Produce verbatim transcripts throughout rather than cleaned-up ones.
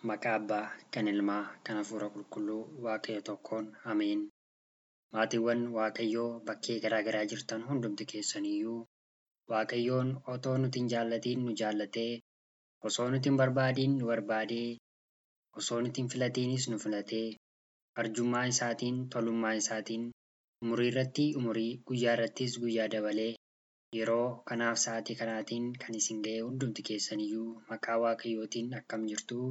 Maqaa Abbaa, kan Ilmaa, kan Hafuura Qulqulluu, Waaqayyo tokkoon. Ameen. Maatiiwwan Waaqayyoo bakkee garaa garaa jirtan hundumti keessaniyyuu Waaqayyoon otoo nuti hin jaallatiin nu jaallatee, osoo nuti hin barbaadiin nu barbaadee, osoo nuti hin filatiinis nu filatee, arjummaa isaatiin, tolummaa isaatiin, umurii irratti umurii, guyyaa irrattis guyyaa dabalee, yeroo kanaaf sa'aatii kanaatiin kan isin ga'e hundumti keessaniyyuu maqaa Waaqayyootiin akkam jirtuu?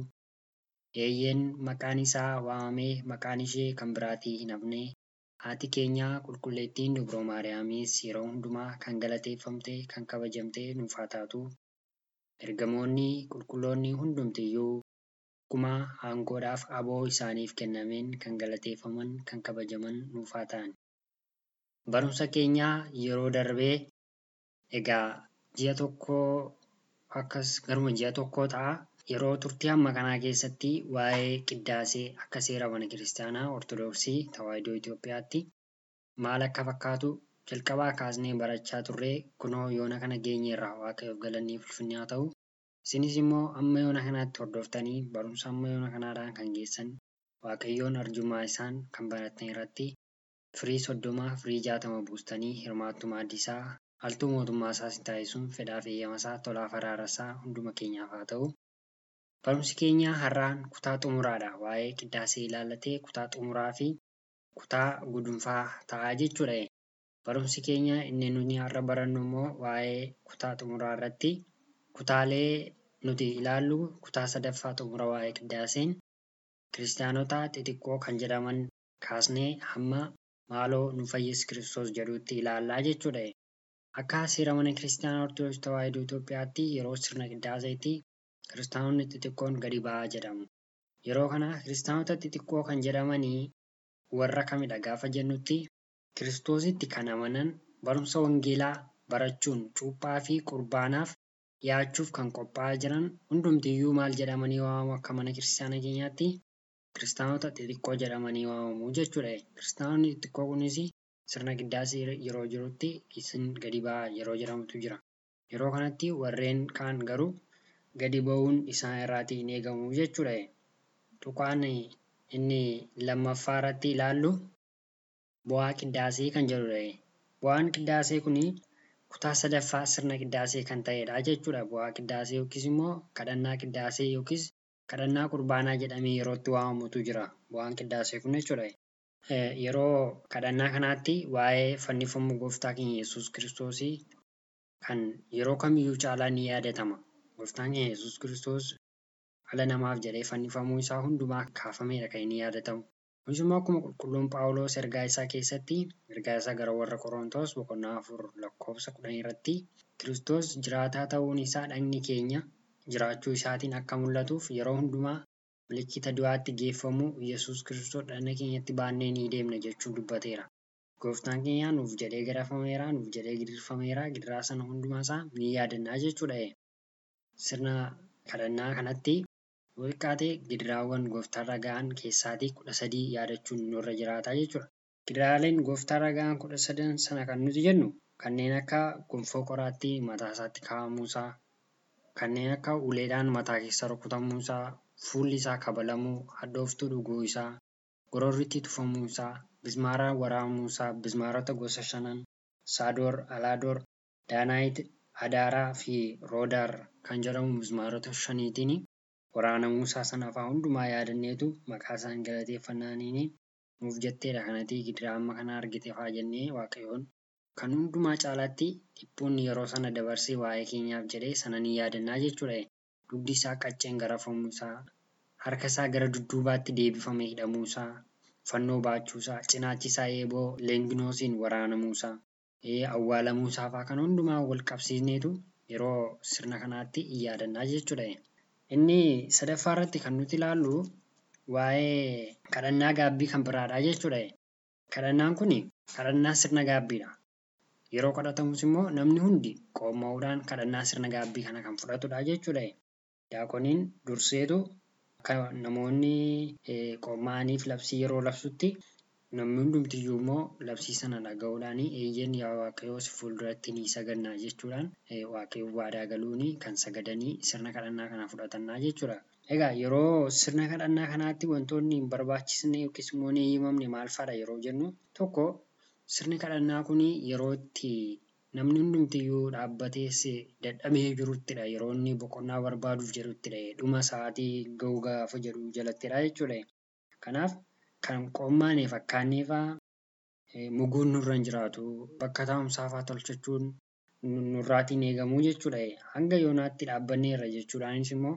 Eeyyeen maqaan isaa waamamee maqaan ishee kan biraatii hin hafne, haati keenya qulqulleettiin Dubroo Maariyaamis yeroo hundumaa kan galateeffamte, kan kabajamte nuuf haa taatu. Ergamoonni qulqulloonni hundumtiyyuu akkuma aangoodhaaf aboo isaaniif kennameen kan galateeffaman, kan kabajaman nuuf haa ta'an. Barumsa keenya yeroo darbee egaa ji'a tokkoo akkas garuma ji'a tokkoo ta'a. Yeroo turtii hamma kanaa keessatti waa'ee qiddaasee akka seera mana kiristaanaa Ortodoksii Tawaahidoo Itoophiyaatti maal akka fakkaatu jalqabaa kaasnee barachaa turree kunoo yoona kana geenyeerra. Waaqayyoof galanni ulfinni haa ta'u. Isinis immoo amma yoona kanaatti hordoftanii barumsa amma yoona kanaadhaan kan geessan Waaqayyoon arjummaa isaan kan barattan irratti firii soddoma firii jaatama buustanii hirmaattuu maaddii isaa haltuu mootummaa isaas taasisuun fedhaa fi eeyyama isaa tolaaf araara isaa hunduma keenyaaf haa ta'u. Barumsi keenya har'aan kutaa xumuraadha. Waa'ee qiddaasee ilaallatee kutaa xumuraa fi kutaa gudunfaa ta'a jechuudha. Barumsi keenya inni nuti har'a barannu immoo waa'ee kutaa xumuraa irratti kutaalee nuti ilaallu kutaa sadaffaa xumura waa'ee qiddaaseen kiristaanota xixiqqoo kan jedhaman kaasnee hamma maaloo nu fayyis Kiristoos jedhutti ilaallaa jechuudha. Akka seera mana kiristaanaa Ortodoksii Tawaahidoo Itoophiyaatti yeroo sirna qiddaaseetti kiristaanonni xixiqqoon gadi ba'aa jedhamu. Yeroo kana kiristaanota xixiqqoo kan jedhamanii warra kamidha gaafa jennutti Kiristoositti kan amanan barumsa wangeelaa barachuun cuuphaa fi qurbaanaaf dhiyaachuuf kan qophaa'aa jiran hundumtiyyuu maal jedhamanii waamamu akka mana kiristaana keenyaatti kiristaanota xixiqqoo jedhamanii waamamu jechuudha. Kiristaanonni xixiqqoo kunis sirna qiddaasee yeroo jirutti isin gadi ba'aa yeroo jedhamutu jira. Yeroo kanatti warreen kaan garuu gadi ba'uun isaan irraatii hin eegamu jechuudha. Tuqaan inni lammaffaa irratti ilaallu bu'aa qiddaasee kan jedhudha. Bu'aan qiddaasee kun kutaa sadaffaa sirna qiddaasee kan ta'edha jechuudha. Bu'aa qiddaasee yookiis immoo kadhannaa qiddaasee yookiis kadhannaa qurbaanaa jedhamee yerootti waamamutu jira. Bu'aan qiddaasee kun jechuudha. Yeroo kadhannaa kanaatti waa'ee fannifamuu gooftaa keenya Yesuus Kiristoosii kan yeroo kamiyyuu caalaa ni yaadatama. Gooftaan keenya Yesuus Kiristoos dhala namaaf jedhee fannifamuu isaa hundumaa kaafamedha kan inni yaadatamu. Kunis immoo akkuma qulqulluun Phaawulos ergaa isaa keessatti ergaa isaa gara warra Qorontos boqonnaa afur lakkoofsa kudhan irratti Kiristoos jiraataa ta'uun isaa dhagni keenya jiraachuu isaatiin akka mul'atuuf yeroo hundumaa milikkita du'aatti geeffamuu Yesuus Kiristoos dhagna keenyatti baannee ni deemna jechuun dubbateera. Gooftaan keenya nuuf jedhee garafameera, nuuf jedhee gidirfameera, gidiraa sana hundumaa isaa ni yaadannaa jechuudha. Sirna kadhannaa kanatti yoo xiqqaate gidiraawwan gooftaarra ga'an keessaatii kudha sadii yaadachuun nurra jiraata jechuudha. Gidiraaleen gooftaarra ga'an kudha sadan sana kan nuti jennu kanneen akka gonfoo qoraattii mataa isaatti kaa'amuusaa, kanneen akka uleedhaan mataa keessa rukutamuusaa, fuulli isaa kabalamuu, hadhooftuu dhuguu isaa, gororritti tufamuu isaa, bismaaraan waraamuusaa, bismaarota gosa shanan, saadoor, alaadoor, daanaayit, adaaraa fi roodaar kan jedhamu bismaarota shaniitiin waraanamuu isaa sana afaan hundumaa yaadanneetu maqaa isaan galateeffannaaniin nuuf jetteedha. Kanatti gidiraa amma kana argite fa'aa jennee Waaqayyoon kan hundumaa caalaatti dhiphuun yeroo sana dabarsee waa'ee keenyaaf jedhee sana ni yaadannaa jechuudha. Dugdi isaa qacceen garafamuu isaa, harka isaa gara dudduubaatti deebifamee hidhamuu isaa, fannoo baachuu isaa, cinaachi isaa eeboo leenginoosiin waraanamuu isaa, awwaalamuu isaa fa'aa kan hundumaa wal qabsiisneetu yeroo sirna kanaatti yaadannaa jechuudha. Inni sadaffaa irratti kan nuti ilaallu waa'ee kadhannaa gaabbii kan biraadha jechuudha. Kadhannaan kun kadhannaa sirna gaabbiidha. Yeroo kadhatamus immoo namni hundi qooma'uudhaan kadhannaa sirna gaabbii kana kan fudhatudha jechuudha. Daaqoniin durseetu akka namoonni qooma'aniif labsii yeroo labsutti namni hundumtiyyuu immoo labsii sana dhaga'uudhaan eeyyeen yaa Waaqayyoo si fuulduratti ni sagannaa jechuudhaan Waaqayyoof waadaa galuun kan sagadanii sirna kadhannaa kana fudhatannaa jechuudha. Egaa yeroo sirna kadhannaa kanaatti wantoonni hin barbaachisne yookiis immoo hin eeyyamamne maal fa'adha yeroo jennu tokko sirni kadhannaa kun yeroo itti namni hundumtiyyuu dhaabbatees dadhabee jiruttidha. Yeroo inni boqonnaa barbaaduuf jiruttidha. Dhuma sa'aatii ga'uu gaafa jedhu jalattidha jechuudha. Kanaaf kan qoommaanee fakkaannee fa'aa muguun nurra hin jiraatu. Bakka taa'umsaa fa'aa tolfachuun nurraatiin eegamuu jechuudha. Hanga yoonaatti dhaabbanneerra jechuudhaanis immoo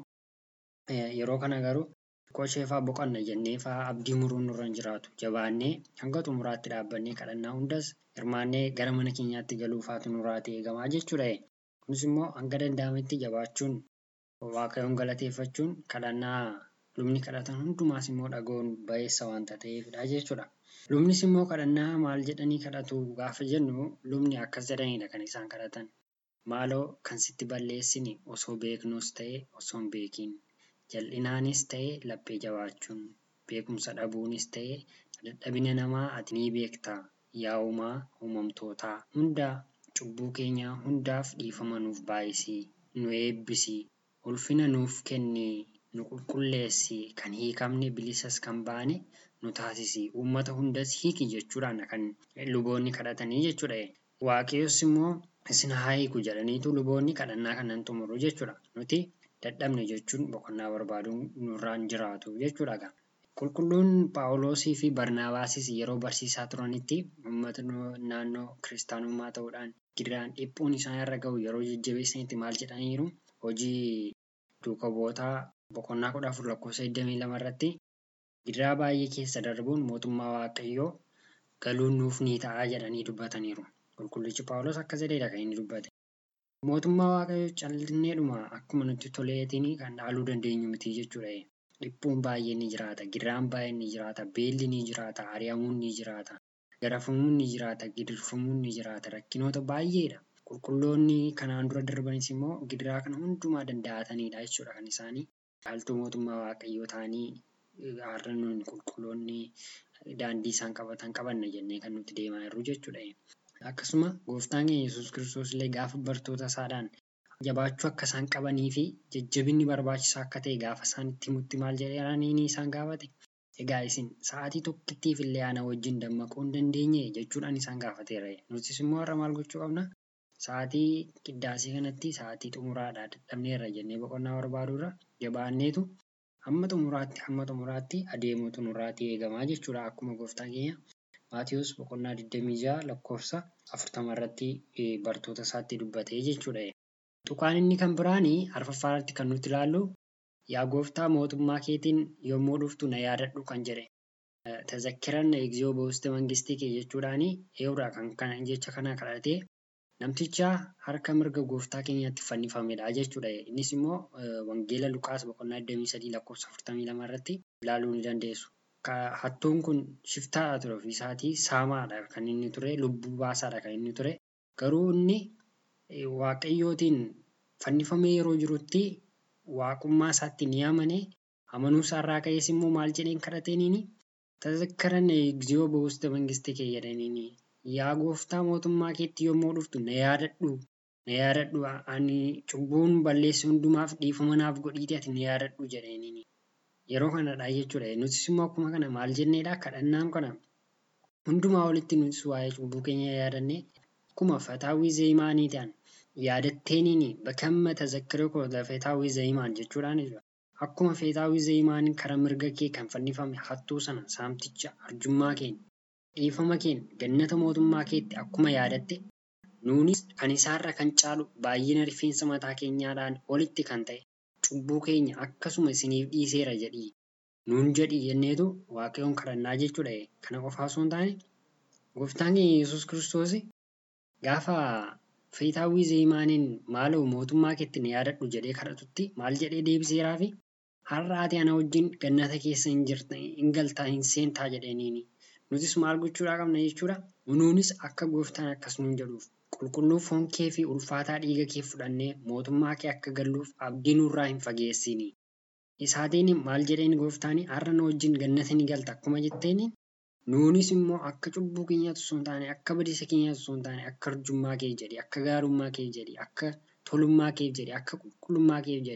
yeroo kana garuu qoshee fa'aa boqonna jennee fa'aa abdii muruun nurra hin jiraatu. Jabaannee hanga xumuraatti dhaabbannee kadhannaa hundas hirmaannee gara mana keenyaatti galuufaatu nurraatii eegamaa jechuudha. Kunis immoo hanga danda'ametti jabaachuun Waaqayyoon galateeffachuun kadhannaa lubni kadhatan hundumaas immoo dhaga'uun ba'eessa waanta ta'eefidha jechuudha. Lubnis immoo kadhannaa maal jedhanii kadhatu gaafa jennu lubni akkas jedhanidha kan isaan kadhatan. Maaloo kan sitti balleessini osoo beeknus ta'e osoo hin beekiin. Jal'inaanis ta'e laphee jabaachuun beekumsa dhabuunis ta'e dadhabina namaa ati ni beekta yaa uumaa uumamtootaa hundaa cubbuu keenya hundaaf dhiifama nuuf baay'isii nu eebbisii ulfina nuuf kennii nu qulqulleessii kan hiikamne bilisas kan baane nu taasisii uummata hundas hiiki jechuudhaan kan luboonni kadhatanii jechuudha. Waaqayyos immoo isin haa hiiku jedhaniitu luboonni kadhannaa kanan xumuru jechuudha. Nuti dadhabne jechuun boqonnaa barbaaduun nurraan jiraatu jechuudha. Qulqulluun Phaawulosii fi Barnaabaasis yeroo barsiisaa turanitti uummata naannoo kiristaanummaa ta'uudhaan gidiraan dhiphuun isaan irra ga'u yeroo jajjabeessanitti maal jedhaniiru hojii duukaa bu'ootaa boqonnaa kudha afur lakkoofsa digdamii lama irratti gidiraa baay'ee keessa darbuun mootummaa Waaqayyoo galuun nuuf ni ta'a jedhanii dubbataniiru. Qulqullichi Phaawulos akka jedhedha kan inni dubbate. Mootummaa Waaqayyoo callinneedhuma akkuma nutti toleetiin kan dhaaluu dandeenyu miti jechuudha. Dhiphuun baay'een ni jiraata, gidiraan baay'een ni jiraata, beelli ni jiraata, ari'amuun ni jiraata, garafamuun ni jiraata, gidirfamuun ni jiraata, rakkinoota baay'eedha. Qulqulloonni kanaan dura darbanis immoo gidiraa kana hundumaa danda'atanidha jechuudha kan isaanii. Dhaaltuu mootummaa Waaqayyoo ta'anii har'a nuun qulqulloonni daandii isaan qabatan qabanna jennee kan nuti deemaa jirru jechuudha. Akkasuma gooftaan keenya Yesuus Kiristoos illee gaafa bartoota isaadhaan jabaachuu akka isaan qabanii fi jajjabinni barbaachisaa akka ta'e gaafa isaan itti himutti maal jedhanii isaan gaafate. Egaa isin sa'aatii tokkittiif illee ana wajjin dammaquu hin dandeenye jechuudhaan isaan gaafateera. Nutis immoo har'a maal gochuu qabna? Sa'aatii qiddaasii kanatti sa'aatii xumuraadhaa dadhabneerra jennee boqonnaa barbaaduurra jabaanneetu hamma xumuraatti hamma xumuraatti adeemuutu nurraatii eegamaa jechuudha. Akkuma gooftaan keenya Maatiyus boqonnaa digdamii ja'a lakkoofsa afurtama irratti bartoota isaatti dubbatee jechuudha. Tuqaan inni kan biraanii arfaffaarratti kan nuti ilaallu yaa gooftaa mootummaa keetiin yommuu dhuftu na yaadadhu kan jedhe. Tazakkiran egziyoo ba'uuste mangistii kee jechuudhaani eewuraa kan kana jecha kana kadhatee namticha harka mirga gooftaa keenyatti fannifamedha jechuudha. Innis immoo wangeela Luqaas boqonnaa digdamii sadii lakkoofsa afurtamii lama irratti ilaaluu ni dandeessu. Hattuun kun shiftaadha ture ofiisaatii saamaadha kan inni ture lubbuu baasaadha kan inni ture garuu inni Waaqayyootiin fannifamee yeroo jirutti waaqummaa isaatti ni amane amanuu isaarraa ka'ees immoo maal jedheen kadhateeniini tazakkaran egziyoo ba'uuste mangistii kee jedhaniini yaa gooftaa mootummaa keetti yommuu dhuftu na yaadadhu na yaadadhu ani cubbuun balleessi hundumaaf dhiifama naaf godhiiti ati na yaadadhu jedhaniini. Yeroo kanadha jechuudha. Nutis immoo akkuma kana maal jenneedha kadhannaan kana hundumaa walitti nutis waa'ee cubbuu keenya yaadannee akkuma fataawwii zeeyimaanii ta'an yaadatteenini bakamma tazakkiree koo fataawwii zeeyimaan jechuudhaan akkuma fataawwii zeeyimaan karaa mirga kee kan fannifame hattuu sana saamticha arjummaa keenya dhiifama keenya gannata mootummaa keetti akkuma yaadatte nuunis kan isaarra kan caalu baay'ina rifeensa mataa keenyaadhaan olitti kan ta'e cubbuu keenya akkasuma isiniif dhiiseera jedhii nuun jedhii jenneetu Waaqayyoon kadhannaa jechuudha. Kana qofaa osoo hin taane gooftaan keenya Yesuus Kiristoos gaafa fataawwii zeeyimaaniin maaloo mootummaa keetti na yaadadhu jedhee kadhatutti maal jedhee deebiseeraa fi har'a ati ana wajjin gannata keessa hin jirta hin galtaa hin seentaa jedhaniini. Nutis maal gochuudhaa qabna jechuudha. Nuunis akka gooftaan akkas nuun jedhuuf qulqulluu foon kee fi ulfaataa dhiiga kee fudhannee mootummaa kee akka galluuf abdii nurraa hin fageessini. Isaatiin maal jedheen gooftaani har'a na wajjin gannata ni galta akkuma jetteeni nuunis immoo akka cubbuu keenyaatu osoo hin taane akka badiisa keenyaatu osoo hin taane akka arjummaa kee jedhi akka gaarummaa kee jedhi akka tolummaa kee jedhi akka qulqullummaa kee jedhi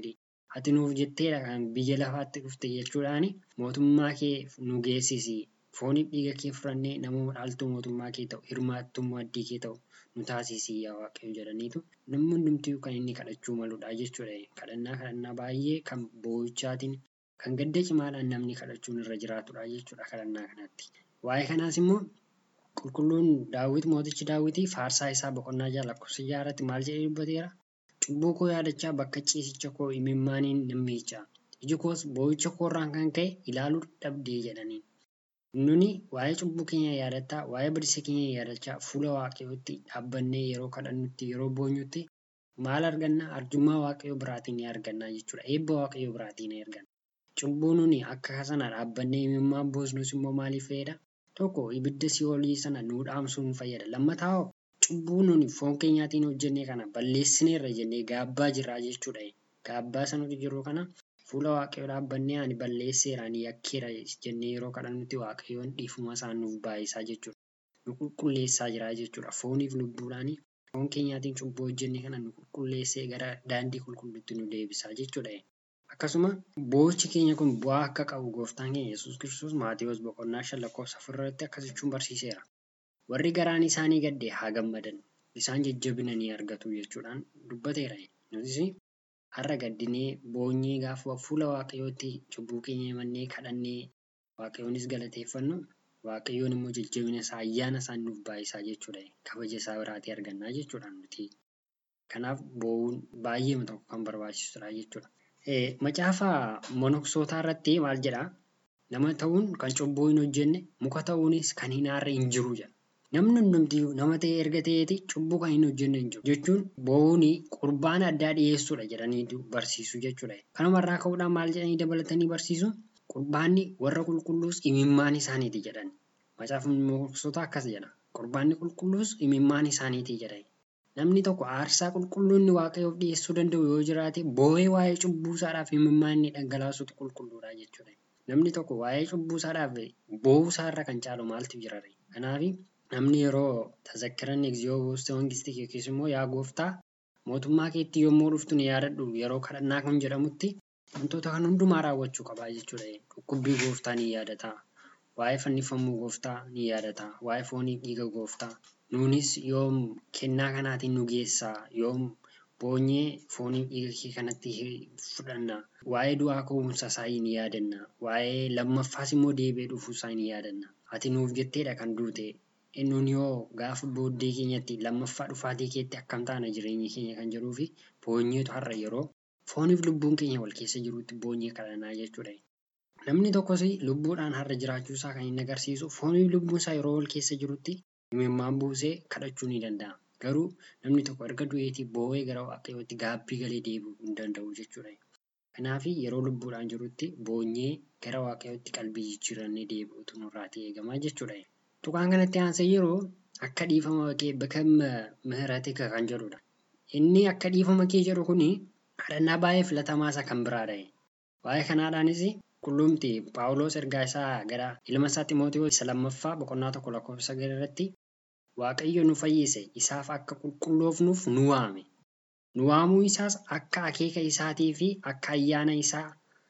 ati nuuf jetteedha kan biyya lafaatti dhufte jechuudhaani mootummaa kee nu geessisi. Fooniif dhiiga kee fudhannee namoota dhaaltuu mootummaa kee ta'u hirmaattummaa addii kee ta'u nu taasisi yaa Waaqayyo jedhaniitu namni hundumtiyyuu kan inni kadhachuu maludha jechuudha. Kadhannaa kadhannaa baay'ee kan boo'ichaatiin kan gadda cimaadhaan namni kadhachuun irra jiraatudha jechuudha kadhannaa kanatti. Waa'ee kanaas immoo qulqulluun Daawit mootichi Daawitii faarsaa isaa boqonnaa ja'a lakkoofsa ja'a irratti maal jedhee dubbateera? Cubbuu koo yaadachaa bakka ciisicha koo imimmaaniin nan miica. Iji koos boo'icha koorraan kan ka'e ilaaluu dadhabdee jedhaniin. Nuni waa'ee cubbuu keenya yaadachaa, waa'ee badiisa keenya yaadachaa fuula Waaqayyootti dhaabbannee yeroo kadhannutti, yeroo boonyutti maal arganna? Arjummaa Waaqayyoo biraatiin ni arganna jechuudha. Eebba Waaqayyoo biraatiin ni arganna. Cubbuu nuni akka sana dhaabbannee imimmaan boosnus immoo maaliif fayyada? Tokko ibidda si'oolii sana nuu dhaamsuun fayyada. Lammataa hoo cubbuu nuni foon keenyaatiin hojjennee kana balleessineerra jennee gaabbaa jirra jechuudha. Gaabbaa sanatu jiru kana fuula Waaqayyoo dhaabbannee ani balleesseera ani yakkeera jennee yeroo kadhannutti Waaqayyoon dhiifuma isaa nuuf baay'isaa jechuudha. Nu qulqulleessaa jira jechuudha. Fooniif lubbuudhaan foon keenyaatiin cubbuu hojjennee kana nu qulqulleessee gara daandii qulqulluutti nu deebisaa jechuudha. Akkasuma boo'ichi keenya kun bu'aa akka qabu gooftaan keenya Yesuus Kiristoos Maatewos boqonnaa shan lakkoofsa afur irratti akkas jechuun barsiiseera. Warri garaan isaanii gadde haa gammadan, isaan jajjabina ni argatu jechuudhaan dubbateera. Nutis har'a gaddinee boonyee gaafa fuula Waaqayyootti cubbuu keenya himannee kadhannee Waaqayyoonis galateeffannu Waaqayyoon immoo jajjabina isaa ayyaana isaa nuuf baay'isaa jechuudha. Kabaja isaa biraatii argannaa jechuudha nuti. Kanaaf boo'uun baay'ee tokko kan barbaachisudha jechuudha. Macaafa monoksootaa irratti maal jedhaa? Nama ta'uun kan cubbuu hin hojjenne muka ta'uunis kan hin aarre hin jiru jedha. Namni hundumtiyyuu nama ta'e erga ta'eeti cubbuu kan hin hojjenne hin jiru jechuun boo'uun qurbaana addaa dhiyeessuudha jedhanii barsiisu jechuudha. Kanumarraa ka'uudhaan maal jedhanii dabalatanii barsiisu? Qurbaanni warra qulqulluus imimmaan isaaniiti jedhani. Macaafni monoksootaa akkas jedha. Qurbaanni qulqulluus imimmaan isaaniiti jedhani. Namni tokko aarsaa qulqulluun Waaqayyoof dhiyeessuu danda'u yoo jiraate boo'ee waa'ee cubbuu isaadhaaf imimmaan inni dhangalaasutu qulqulluudha jechuudha. Namni tokko waa'ee cubbuu isaadhaaf boo'uu isaarra kan caalu maaltu jira? Kanaaf namni yeroo tazakkiran egziyoo buustee wangistii yookiis immoo yaa gooftaa mootummaa keetti yommuu dhuftu ni yaadadhu yeroo kadhannaa kun jedhamutti wantoota kan hundumaa raawwachuu qabaa jechuudha. Dhukkubbii gooftaa ni yaadata. Waa'ee fannifamuu gooftaa ni yaadata. Waa'ee foonii dhiiga gooftaa. Nuunis yoom kennaa kanaatiin nu geessaa yoom boonyee foonii dhiiga kee kanatti fudhanna. Waa'ee du'aa ka'umsa isaa ni yaadanna. Waa'ee lammaffaas immoo deebi'ee dhufuu isaa ni yaadanna. Ati nuuf jetteedha kan duute. Inni yoo gaafa booddee keenyatti lammaffaa dhufaatii keetti akkam taana jireenyi keenya kan jiruu fi boonyeetu har'a yeroo fooniif lubbuun keenya wal keessa jirutti boonyee kadhannaa jechuudha. Namni tokkos lubbuudhaan har'a jiraachuu isaa kan inni agarsiisu fooniif lubbuun isaa yeroo wal keessa jirutti imimmaan buusee kadhachuu ni danda'a. Garuu namni tokko erga du'eetii boo'ee gara Waaqayyootti gaabbii galee deebi'uu hin danda'u jechuudha. Kanaaf yeroo lubbuudhaan jirutti boonyee gara Waaqayyootti qalbii jijjiirannee deebi'uutu nurraatii eegamaa jechuudha. Tuqaan kanatti aansee yeroo akka dhiifama kee bakka mihirate kan jedhudha. Inni akka dhiifama kee jedhu kuni kadhannaa baay'ee filatamaa isa kan biraadha. Waa'ee kanaadhaanis qullumti Paawuloos ergaa isaa gara ilma isaa Ximootiyoos isa lammaffaa boqonnaa tokko lakkoofsa sagal irratti Waaqayyo nu fayyise isaaf akka qulqulloofnuuf nu waame. Nu waamuu isaas akka akeeka isaatii fi akka ayyaana isaa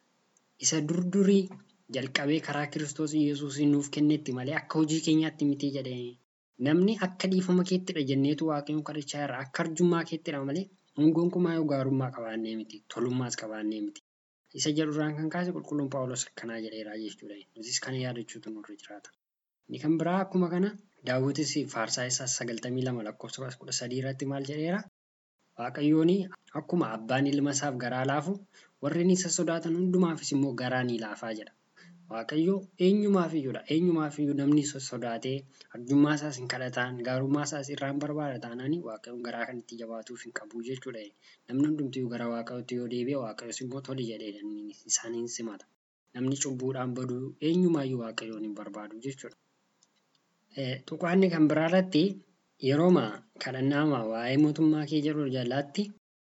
isa durdurii jalqabee karaa Kiristoos Yesuusiin nuuf kennetti malee akka hojii keenyaatti miti jedhee. Namni akka dhiifama keettidha jenneetu Waaqayyoon kadhachaa irra akka arjummaa keettidha malee gonkumaa yoo gaarummaa qabaannee miti tolummaas qabaannee miti. Isa jedhurraan kan kaase qulqulluun Paawuloos akkanaa jedheeraa jechuudha. Nutis kana yaadachuutu nurra jiraata. Inni kan biraa akkuma kana Daawitis faarsaa isaa sagaltamii lama lakkoofsa kudha sadii irratti maal jedheera? Waaqayyoon akkuma abbaan ilma isaaf garaa laafu warri isa sodaatan hundumaafis immoo garaa ni laafaa jedha. Waaqayyo eenyumaafiyyuudha. Eenyumaafiyyuu namni sodaatee arjummaa isaas hin kadhataan gaarummaa isaas irraan barbaada taanaan Waaqayyoon garaa kan itti jabaatuuf hin qabu jechuudha. Namni hundumtiyyuu gara Waaqayyootti yoo deebi'e Waaqayyos immoo tole jedhee isaaniin simata. Namni cubbuudhaan badu eenyumaayyuu Waaqayyoon hin barbaadu jechuudha. Tuqaanni kan biraarratti yerooma kadhannaama waa'ee mootummaa kee jedhu jallaatti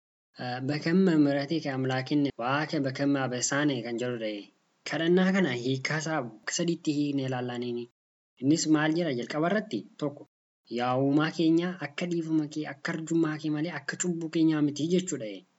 bakamma miratii kan amlaakin waaqa bakamma abesaane kan jedhudha. Kadhannaa kana hiikaa isaa sadiitti hiiknee ilaallaniini. Innis maal jedha jalqaba irratti tokko yaa uumaa keenya akka dhiifama kee akka arjummaa kee malee akka cubbuu keenyaa miti jechuudha.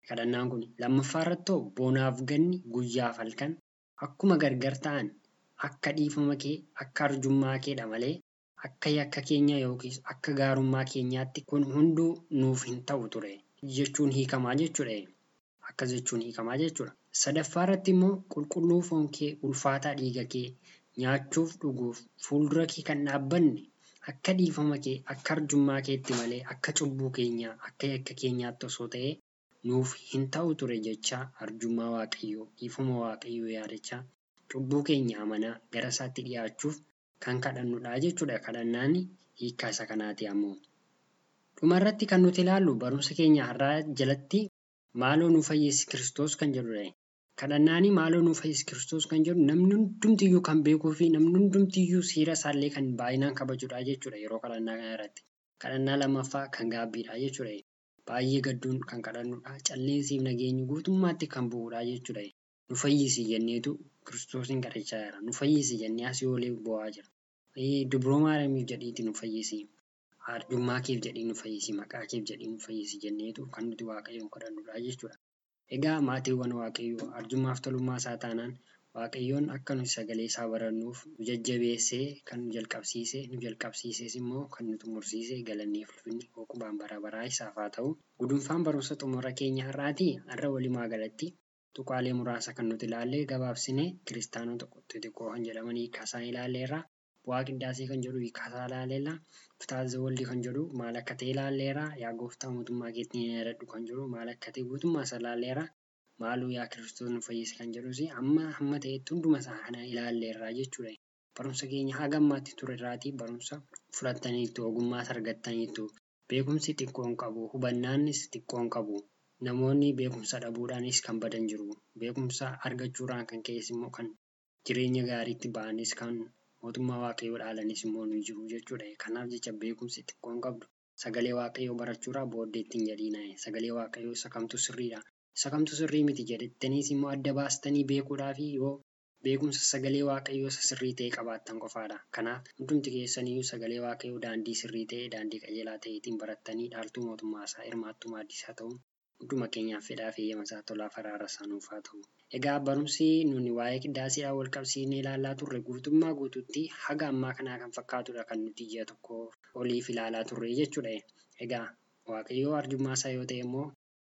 kadhannaan kun. Lammaffaa irratti boonaaf ganni guyyaaf halkan akkuma gargar ta'an akka dhiifama kee akka arjummaa keedha malee akka yakka keenya yookiis akka gaarummaa keenyaatti kun hunduu nuuf hin ta'u ture jechuun hiikamaa jechuudha. Akkas jechuun hiikamaa jechuudha. Sadaffaa irratti immoo qulqulluu foon kee ulfaataa dhiiga kee nyaachuuf dhuguuf fuuldura kee kan dhaabbanne akka dhiifama kee akka arjummaa keetti malee akka cubbuu keenyaa akka yakka keenyaatti osoo ta'ee nuuf hin ta'u ture jechaa arjummaa Waaqayyoo dhiifama Waaqayyoo yaadachaa cubbuu keenya amanaa gara isaatti dhiyaachuuf kan kadhannudha jechuudha. Kadhannaan hiikkaa isa kanaati. Ammoo dhumarratti kan nuti ilaallu barumsa keenya har'aa jalatti maaloo nu fayyisi Kiristoos kan jedhudha. Kadhannaani maaloo nu fayyisi Kiristoos kan jedhu namni hundumtiyyuu kan beekuu fi namni hundumtiyyuu seera isaallee kan baay'inaan kabajudha jechuudha yeroo kadhannaa kana irratti. Kadhannaa lammaffaa kan gaabbiidha jechuudha. Baay'ee gadduun kan kadhannudha. Calleensiif nageenyi guutummaatti kan bu'udha jechuudha. Nu fayyisi jenneetu Kiristoosin kadhachaa jira. Nu fayyisi jennee asii olee bu'aa jira. Dubroo Maariyaamiif jedhiiti nu fayyisi. Arjummaa keef jedhii nu fayyisi. Maqaa keef jedhii nu fayyisi jenneetu kan nuti Waaqayyoon kadhannudha jechuudha. Egaa maatiiwwan Waaqayyoo arjummaaf tolummaa isaa taanaan Waaqayyoon akka nuti sagalee isaa barannuuf nu jajjabeessee kan nu jalqabsiise nu jalqabsiises immoo kan nu xumursiise galannee ulfinni boqubaan bara baraa isaaf haa ta'u. Gudunfaan barumsa xumura keenya har'aati. Har'a walumaa galatti tuqaalee muraasa kan nuti ilaallee gabaabsine kiristaanota xixiqqoo kan jedhaman hiikkaa isaan ilaalleerra. Bu'aa qindaasee kan jedhu hiikkaa isaa ilaalleerra. Kitaaba waldi kan jedhu maal akka ta'e ilaalleerra. Yaa gooftaa mootummaa keetti hin yaadadhu kan jedhu maal akka ta'e guutummaa isaa ilaalleerra. Maaloo yaa Kiristoos nu fayyisi kan jedhus amma hamma ta'etti hunduma isaa kana ilaalleerra jechuudha. Barumsa keenya haga ammaatti ture irraatii barumsa fudhattaniitu ogummaas argattaniitu beekumsi xiqqoon qabu hubannaanis xiqqoon qabu namoonni beekumsa dhabuudhaanis kan badan jiru beekumsa argachuudhaan kan keessi immoo kan jireenya gaariitti ba'anis kan mootummaa Waaqayyoo dhaalanis immoo ni jiru jechuudha. Kanaaf jecha beekumsi xiqqoon qabdu sagalee Waaqayyoo barachuudhaa booddeetti hin jedhiina. Sagalee Waaqayyoo isa kamtu sirriidha. Isa kamtu sirrii miti jedhettaniis immoo adda baastanii beekuudhaaf yoo beekumsa sagalee Waaqayyoo isa sirrii ta'e qabaattan qofaadha. Kanaaf hundumti keessaniyyuu sagalee Waaqayyoo daandii sirrii ta'e daandii qajeelaa ta'eetiin barattanii dhaaltuu mootummaa isaa hirmaattuu maaddii isaa ta'u hunduma keenyaaf fedhaa fi eeyyama isaa tolaaf araara isaa nuuf haa ta'u. Egaa barumsi nuni waa'ee qindaasiidhaan wal qabsiisnee ilaalaa turre guutummaa guutuutti haga ammaa kanaa kan fakkaatudha kan nuti ji'a tokko oliif ilaalaa turre jechuudha. Egaa Waaqayyoo arjummaa isaa yoo ta'e immoo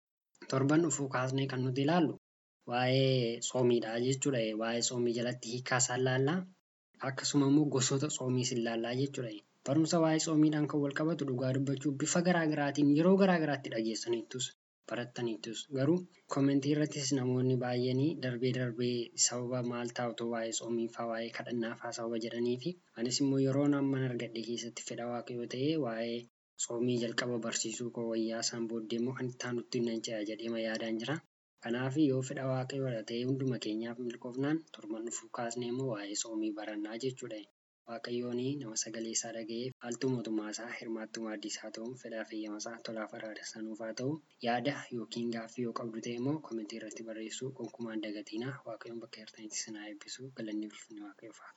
torban dhufuu kaasnee kan nuti ilaallu waa'ee soomiidha jechuudha. Waa'ee soomii jalatti hiikkaa isaa ilaallaa. Akkasuma immoo gosoota soomiis ilaallaa jechuudha. Barumsa waa'ee soomiidhaan kan wal qabatu dhugaa dubbachuu bifa garaa garaatiin yeroo garaa garaatti dhageessaniittus barattaniittus garuu koomentii irrattis namoonni baay'anii darbee darbee sababa maal taa'u waa'ee soomii fa'aa waa'ee kadhannaa fa'aa sababa jedhanii fi anis immoo yeroo namman argadhe keessatti fedha Waaqayyoo ta'ee waa'ee soomii jalqaba barsiisuu koo wayyaa isaan booddee immoo kan itti aanutti nan ce'a jedhee yaadaan jira. Kanaaf yoo fedha Waaqayyoo ta'ee hunduma keenyaaf milkoofnaan torban dhufuu kaasnee immoo waa'ee soomii barannaa jechuudha. Waaqayyoon nama sagalee isaa dhaga'ee dhaaltuu mootummaa isaa hirmaattuu maaddii isaa ta'uun fedhaa fi eeyyama isaa tolaaf araara isaa nuuf haa ta'u. Yaada yookiin gaaffii yoo qabdu ta'e immoo koomentii irratti barreessuu gonkumaan dagatiinaa. Waaqayyoon bakka jirtanitti isin haa eebbisu. Galanni ulfinni Waaqayyoof haa ta'u.